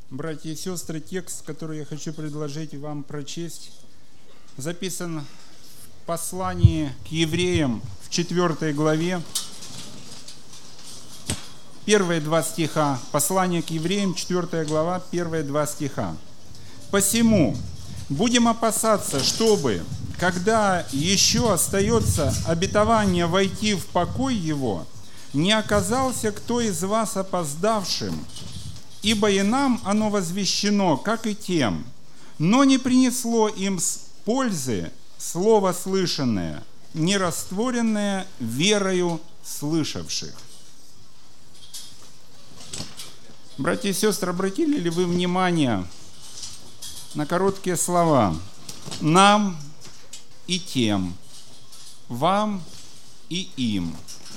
Братья и сестры, текст, который я хочу предложить вам прочесть, записан в послании к евреям в 4 главе, первые 2 стиха. Послание к евреям, 4 глава, первые 2 стиха. «Посему будем опасаться, чтобы, когда еще остается обетование войти в покой его, не оказался кто из вас опоздавшим, ибо и нам оно возвещено, как и тем, но не принесло им пользы слово слышанное, не растворенное верою слышавших». Братья и сестры, обратили ли вы внимание на короткие слова «нам» и «тем», «вам» и «им»?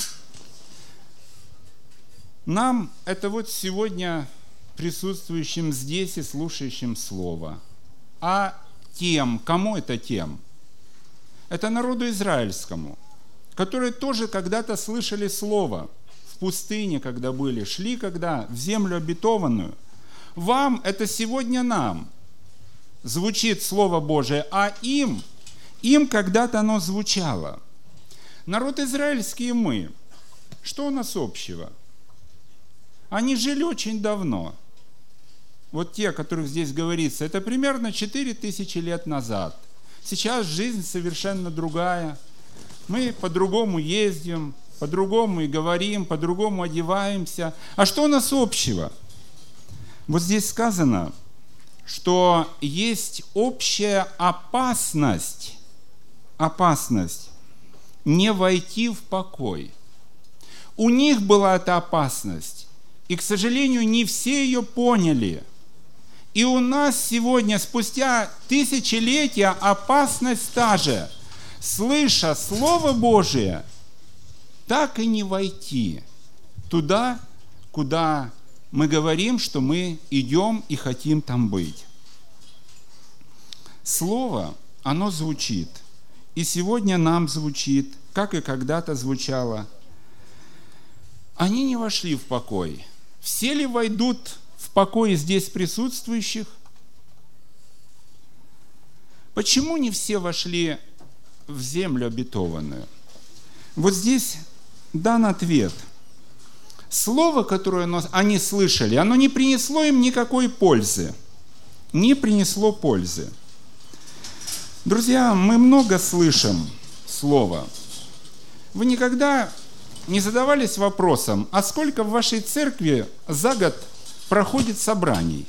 Нам – это вот сегодня присутствующим здесь и слушающим Слово. А тем, кому это тем? Это народу израильскому, которые тоже когда-то слышали Слово в пустыне, когда были, шли когда в землю обетованную. Вам – это сегодня нам звучит Слово Божие, а им когда-то оно звучало. Народ израильский и мы, что у нас общего? Они жили очень давно. Вот те, о которых здесь говорится, это примерно 4000 лет назад. Сейчас жизнь совершенно другая. Мы по-другому ездим, по-другому и говорим, по-другому одеваемся. А что у нас общего? Вот здесь сказано, что есть общая опасность не войти в покой. У них была эта опасность, и, к сожалению, не все ее поняли. И у нас сегодня, спустя тысячелетия, опасность та же. Слыша Слово Божие, так и не войти туда, куда мы говорим, что мы идем и хотим там быть. Слово, оно звучит. И сегодня нам звучит, как и когда-то звучало. Они не вошли в покой. Все ли войдут в покой здесь присутствующих? Почему не все вошли в землю обетованную? Вот здесь дан ответ. Слово, которое они слышали, оно не принесло им никакой пользы. Не принесло пользы. Друзья, мы много слышим слова. Вы никогда не задавались вопросом, а сколько в вашей церкви за год проходит собраний?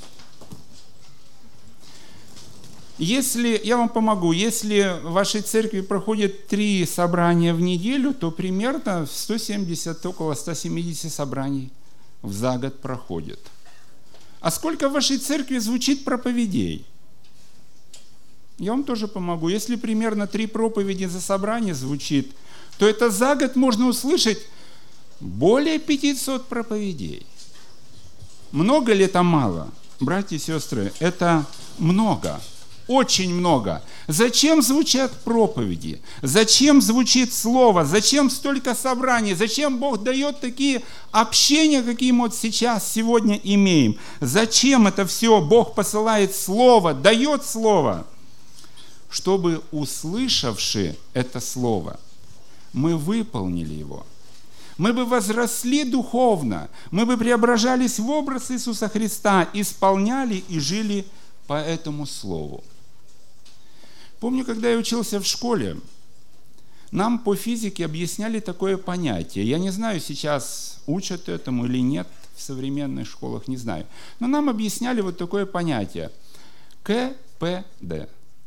Я вам помогу, если в вашей церкви проходит 3 собрания в неделю, то примерно около 170 собраний за год проходит. А сколько в вашей церкви звучит проповедей? Я вам тоже помогу. Если примерно 3 проповеди за собрание звучит, то это за год можно услышать более 500 проповедей. Много ли это мало? Братья и сестры, это много, очень много. Зачем звучат проповеди? Зачем звучит Слово? Зачем столько собраний? Зачем Бог дает такие общения, какие мы вот сейчас, сегодня имеем? Зачем это все? Бог посылает Слово, дает Слово, чтобы, услышавши это Слово, мы выполнили его. Мы бы возросли духовно, мы бы преображались в образ Иисуса Христа, исполняли и жили по этому Слову. Помню, когда я учился в школе, нам по физике объясняли такое понятие. Я не знаю, сейчас учат этому или нет в современных школах, не знаю. Но нам объясняли вот такое понятие. КПД.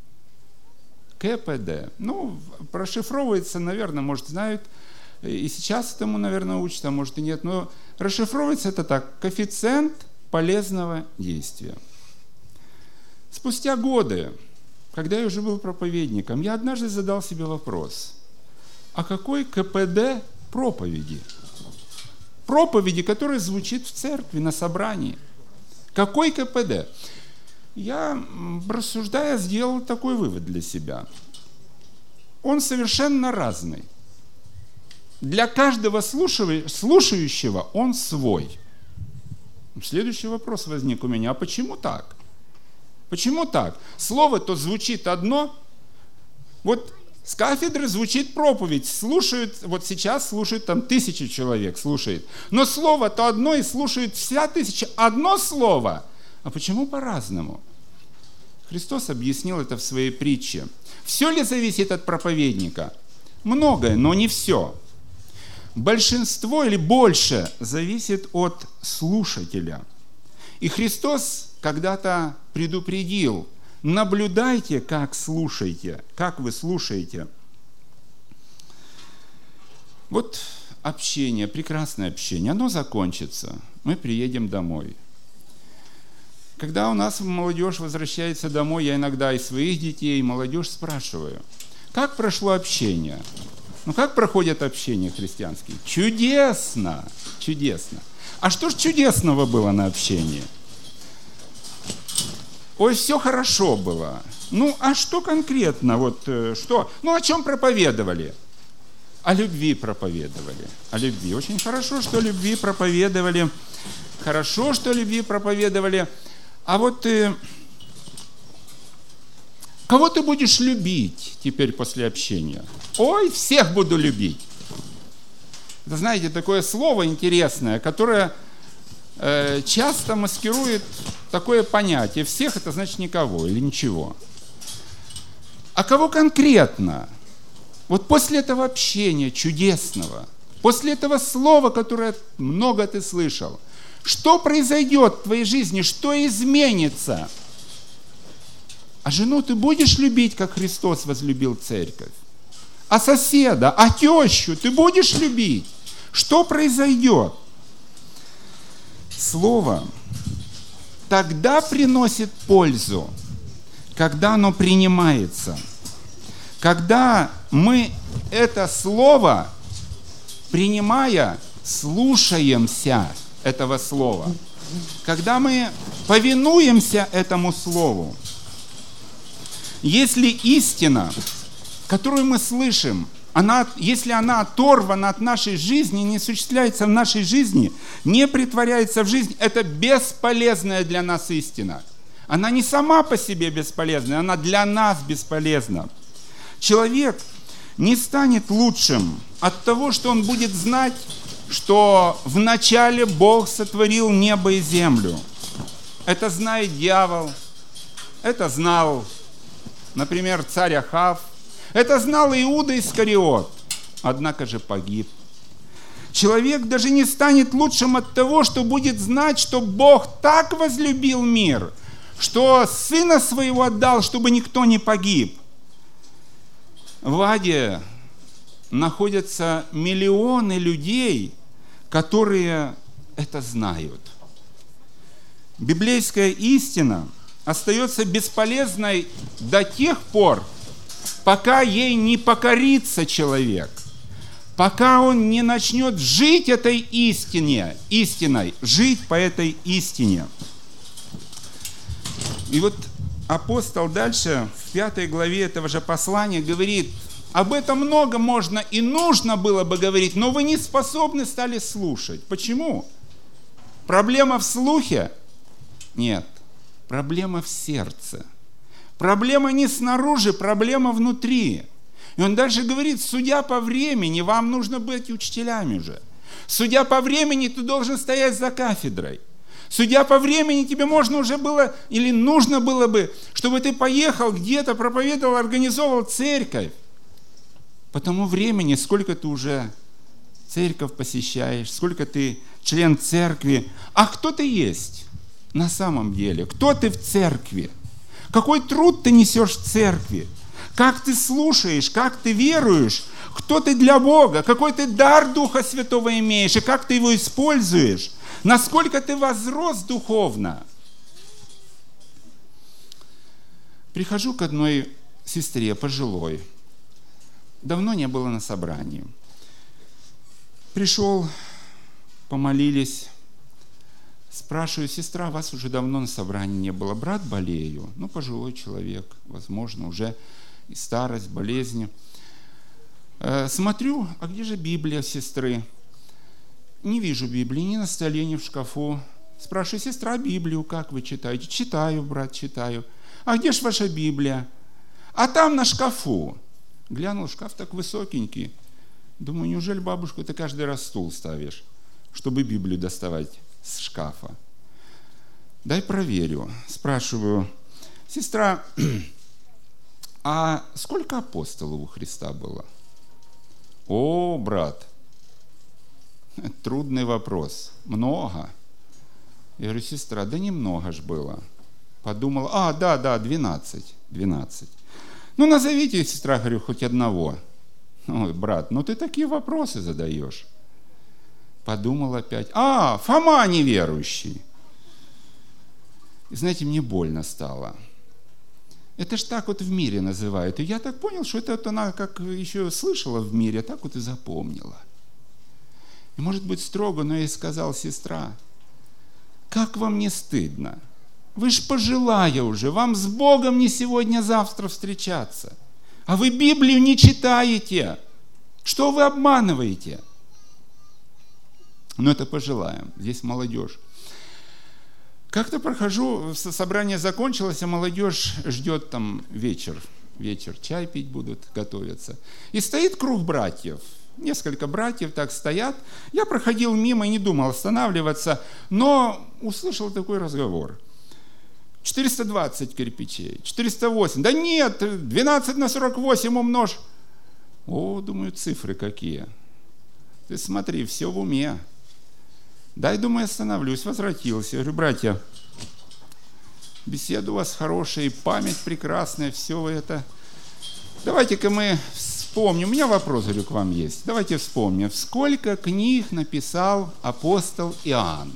КПД. Прошифровывается, наверное, может, знают, и сейчас этому, наверное, учат, а может и нет, но расшифровывается это так: коэффициент полезного действия. Спустя годы, когда я уже был проповедником, я однажды задал себе вопрос: а какой КПД проповеди? Проповеди, которая звучит в церкви, на собрании. Какой КПД? Я, рассуждая, сделал такой вывод для себя. Он совершенно разный. Для каждого слушающего он свой. Следующий вопрос возник у меня, а почему так? Почему так? Слово-то звучит одно, вот с кафедры звучит проповедь, слушают, вот сейчас слушают там 1000 человек, слушает, но слово-то одно и слушают вся 1000, одно слово. А почему по-разному? Христос объяснил это в своей притче. Все ли зависит от проповедника? Многое, но не все. Большинство или больше зависит от слушателя. И Христос когда-то предупредил: наблюдайте, как слушаете, как вы слушаете. Вот общение, прекрасное общение, оно закончится, мы приедем домой. Когда у нас молодежь возвращается домой, я иногда и своих детей, и молодежь спрашиваю: как прошло общение? Ну, как проходит общение христианское? Чудесно! Чудесно! А что ж чудесного было на общении? Ой, все хорошо было. Ну, а что конкретно? Вот что? Ну, о чем проповедовали? О любви проповедовали. О любви. Очень хорошо, что любви проповедовали. Хорошо, что любви проповедовали. А вот кого ты будешь любить теперь после общения? Ой, всех буду любить. Это, знаете, такое слово интересное, которое часто маскирует такое понятие. Всех — это значит никого или ничего. А кого конкретно? Вот после этого общения чудесного, после этого слова, которое много ты слышал, что произойдет в твоей жизни, что изменится? А жену ты будешь любить, как Христос возлюбил церковь? А соседа, а тещу ты будешь любить? Что произойдет? Слово тогда приносит пользу, когда оно принимается. Когда мы это слово, принимая, слушаемся этого слова. Когда мы повинуемся этому слову. Если истина, которую мы слышим, если она оторвана от нашей жизни, не осуществляется в нашей жизни, не претворяется в жизнь, это бесполезная для нас истина. Она не сама по себе бесполезна, она для нас бесполезна. Человек не станет лучшим от того, что он будет знать, что вначале Бог сотворил небо и землю. Это знает дьявол, это знал, например, царь Ахав, это знал Иуда Искариот, однако же погиб. Человек даже не станет лучшим от того, что будет знать, что Бог так возлюбил мир, что Сына Своего отдал, чтобы никто не погиб. В аде находятся миллионы людей, которые это знают. Библейская истина остается бесполезной до тех пор, пока ей не покорится человек, пока он не начнет жить этой истиной, жить по этой истине. И вот апостол дальше, в 5 главе этого же послания, говорит: об этом много можно и нужно было бы говорить, но вы не способны стали слушать. Почему? Проблема в слухе? Нет. Проблема в сердце. Проблема не снаружи, проблема внутри. И он дальше говорит: судя по времени, вам нужно быть учителями уже. Судя по времени, ты должен стоять за кафедрой. Судя по времени, тебе можно уже было или нужно было бы, чтобы ты поехал где-то, проповедовал, организовал церковь. По тому времени, сколько ты уже церковь посещаешь, сколько ты член церкви. А кто ты есть на самом деле? Кто ты в церкви? Какой труд ты несешь в церкви? Как ты слушаешь, как ты веруешь? Кто ты для Бога? Какой ты дар Духа Святого имеешь? И как ты его используешь? Насколько ты возрос духовно? Прихожу к одной сестре, пожилой. Давно не было на собрании. Пришел, помолились. Спрашиваю: сестра, вас уже давно на собрании не было. Брат, болею. Ну, пожилой человек, возможно, уже и старость, болезни. Смотрю, а где же Библия сестры? Не вижу Библии ни на столе, ни в шкафу. Спрашиваю: сестра, Библию как вы читаете? Читаю, брат, читаю. А где ж ваша Библия? А там на шкафу. Глянул, шкаф так высокенький. Думаю, неужели, бабушка, ты каждый раз стул ставишь, чтобы Библию доставать с шкафа? Дай проверю. Спрашиваю: сестра, а сколько апостолов у Христа было? О, брат, трудный вопрос. Много. Я говорю: сестра, да немного ж было. Подумала: да, 12. Ну, назовите, сестра, говорю, хоть одного. Ой, брат, ну ты такие вопросы задаешь. Подумал опять: Фома неверующий. И знаете, мне больно стало. Это ж так вот в мире называют. И я так понял, что это вот она как еще слышала в мире, а так вот и запомнила. И может быть строго, но я ей сказал: сестра, как вам не стыдно? Вы ж пожилая уже, вам с Богом не сегодня-завтра встречаться. А вы Библию не читаете. Что вы обманываете? Но это пожилая, здесь молодежь. Как-то прохожу, собрание закончилось, а молодежь ждет там вечер, чай пить будут, готовятся. И стоит круг братьев. Несколько братьев так стоят. Я проходил мимо и не думал останавливаться, но услышал такой разговор. 420 кирпичей, 408. Да нет, 12 на 48 умножь. О, думаю, цифры какие. Ты смотри, все в уме. Дай, думаю, остановлюсь. Возвратился. Я говорю: братья, беседа у вас хорошая, память прекрасная, все это. Давайте-ка мы вспомним. У меня вопрос, говорю, к вам есть. Давайте вспомним. Сколько книг написал апостол Иоанн?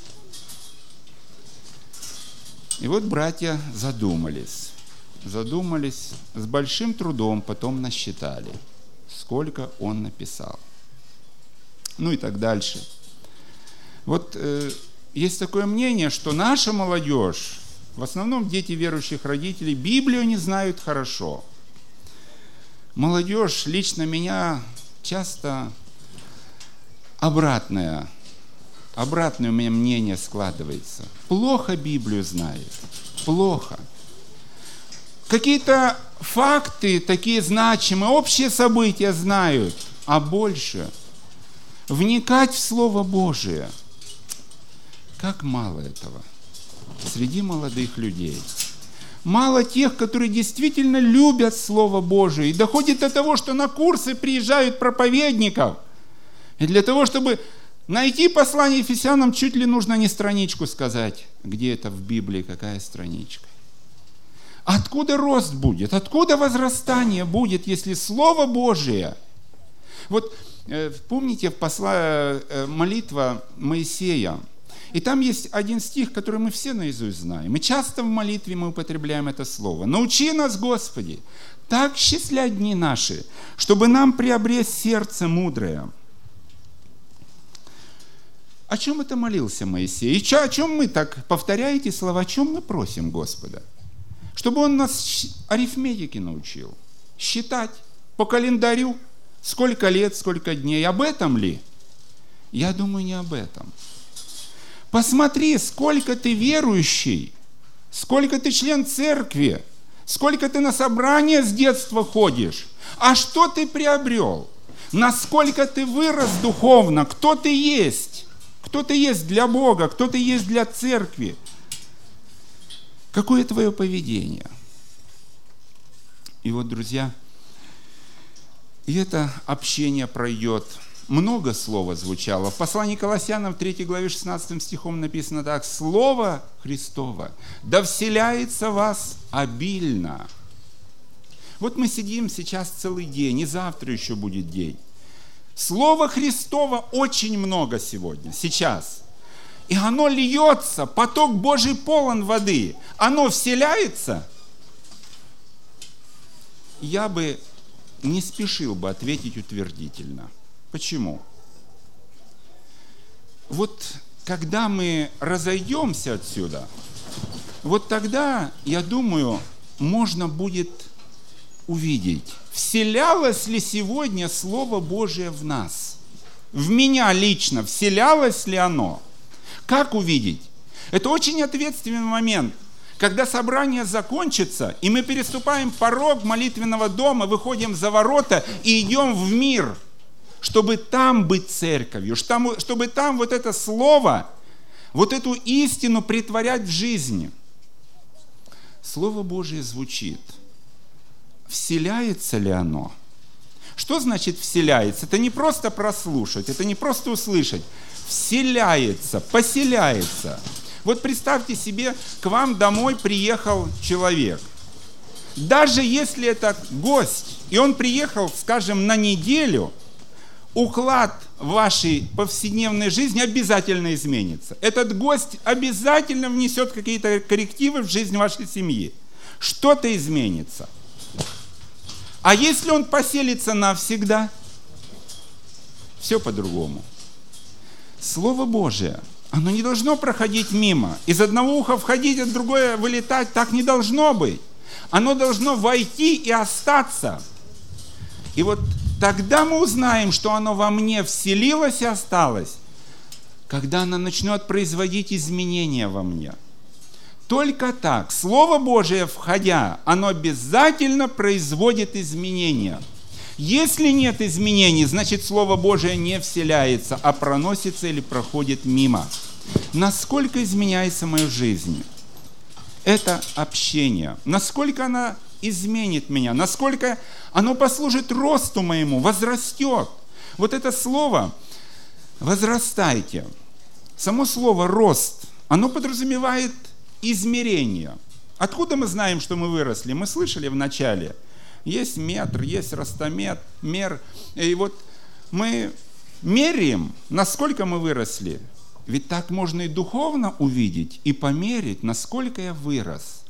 И вот братья задумались, с большим трудом потом насчитали, сколько он написал. Ну и так дальше. Вот есть такое мнение, что наша молодежь, в основном дети верующих родителей, Библию не знают хорошо. Молодежь, лично меня, часто обратное у меня мнение складывается. Плохо Библию знает. Плохо. Какие-то факты такие значимые, общие события знают, а больше вникать в Слово Божие. Как мало этого среди молодых людей. Мало тех, которые действительно любят Слово Божие. И доходит до того, что на курсы приезжают проповедников. И для того, чтобы найти послание Ефесянам, чуть ли нужно не страничку сказать, где это в Библии, какая страничка. Откуда рост будет? Откуда возрастание будет, если Слово Божие? Вот помните молитва Моисея? И там есть один стих, который мы все наизусть знаем. И часто в молитве мы употребляем это слово. «Научи нас, Господи, так счислять дни наши, чтобы нам приобрести сердце мудрое». О чем это молился Моисей? И о чем мы так, повторяя эти слова, о чем мы просим Господа? Чтобы Он нас арифметике научил, считать по календарю, сколько лет, сколько дней. Об этом ли? Я думаю, не об этом. Посмотри, сколько ты верующий, сколько ты член церкви, сколько ты на собрания с детства ходишь. А что ты приобрел? Насколько ты вырос духовно? Кто ты есть? Кто ты есть для Бога? Кто ты есть для церкви? Какое твое поведение? И вот, друзья, и это общение пройдет. Много слова звучало. В послании к Колоссянам, 3 главе 16 стихом написано так: «Слово Христово да вселяется в вас обильно». Вот мы сидим сейчас целый день, и завтра еще будет день. Слова Христова очень много сегодня, сейчас. И оно льется, поток Божий полон воды. Оно вселяется. Я бы не спешил бы ответить утвердительно. Почему? Вот когда мы разойдемся отсюда, вот тогда, я думаю, можно будет увидеть, вселялось ли сегодня Слово Божие в нас. В меня лично вселялось ли оно? Как увидеть? Это очень ответственный момент. Когда собрание закончится, и мы переступаем порог молитвенного дома, выходим за ворота и идем в мир, чтобы там быть церковью, чтобы там вот это слово, вот эту истину претворять в жизнь. Слово Божие звучит. Вселяется ли оно? Что значит вселяется? Это не просто прослушать, это не просто услышать. Вселяется, поселяется. Вот представьте себе, к вам домой приехал человек. Даже если это гость, и он приехал, скажем, на неделю, уклад вашей повседневной жизни обязательно изменится. Этот гость обязательно внесет какие-то коррективы в жизнь вашей семьи. Что-то изменится. А если он поселится навсегда, все по-другому. Слово Божие, оно не должно проходить мимо. Из одного уха входить, а другое вылетать. Так не должно быть. Оно должно войти и остаться. И вот тогда мы узнаем, что оно во мне вселилось и осталось, когда оно начнет производить изменения во мне. Только так, Слово Божие, входя, оно обязательно производит изменения. Если нет изменений, значит Слово Божие не вселяется, а проносится или проходит мимо. Насколько изменяется моя жизнь? Это общение. Насколько оно изменит меня? Насколько оно послужит росту моему, возрастет? Вот это слово «возрастайте». Само слово «рост», оно подразумевает измерение. Откуда мы знаем, что мы выросли? Мы слышали в начале. Есть метр, есть ростомер, мер. И вот мы меряем, насколько мы выросли. Ведь так можно и духовно увидеть, и померить, насколько я вырос.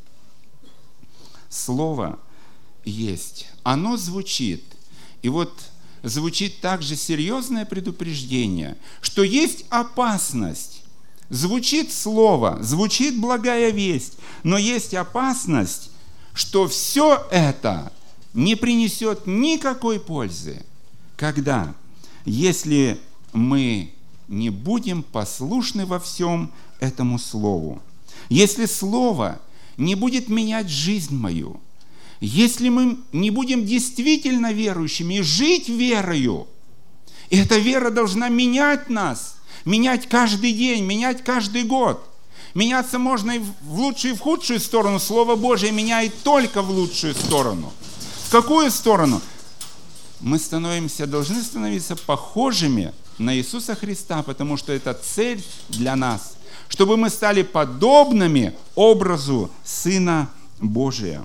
Слово есть. Оно звучит. И вот звучит также серьезное предупреждение, что есть опасность. Звучит слово, звучит благая весть, но есть опасность, что все это не принесет никакой пользы. Когда? Если мы не будем послушны во всем этому слову. Если слово не будет менять жизнь мою, если мы не будем действительно верующими и жить верою, и эта вера должна менять нас, менять каждый день, менять каждый год. Меняться можно и в лучшую, и в худшую сторону. Слово Божие меняет только в лучшую сторону. В какую сторону? Мы должны становиться похожими на Иисуса Христа, потому что это цель для нас, чтобы мы стали подобными образу Сына Божия.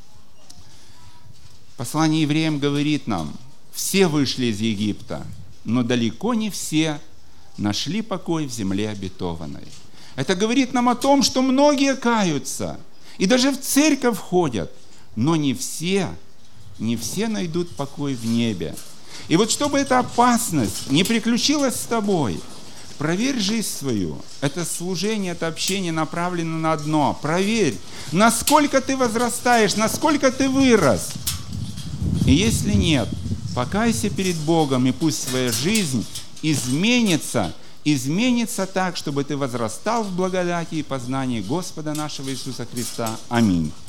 Послание евреям говорит нам: все вышли из Египта, но далеко не все нашли покой в земле обетованной. Это говорит нам о том, что многие каются и даже в церковь ходят, но не все найдут покой в небе. И вот чтобы эта опасность не приключилась с тобой, проверь жизнь свою. Это служение, это общение направлено на одно. Проверь, насколько ты возрастаешь, насколько ты вырос. И если нет, покайся перед Богом, и пусть твоя жизнь изменится так, чтобы ты возрастал в благодати и познании Господа нашего Иисуса Христа. Аминь.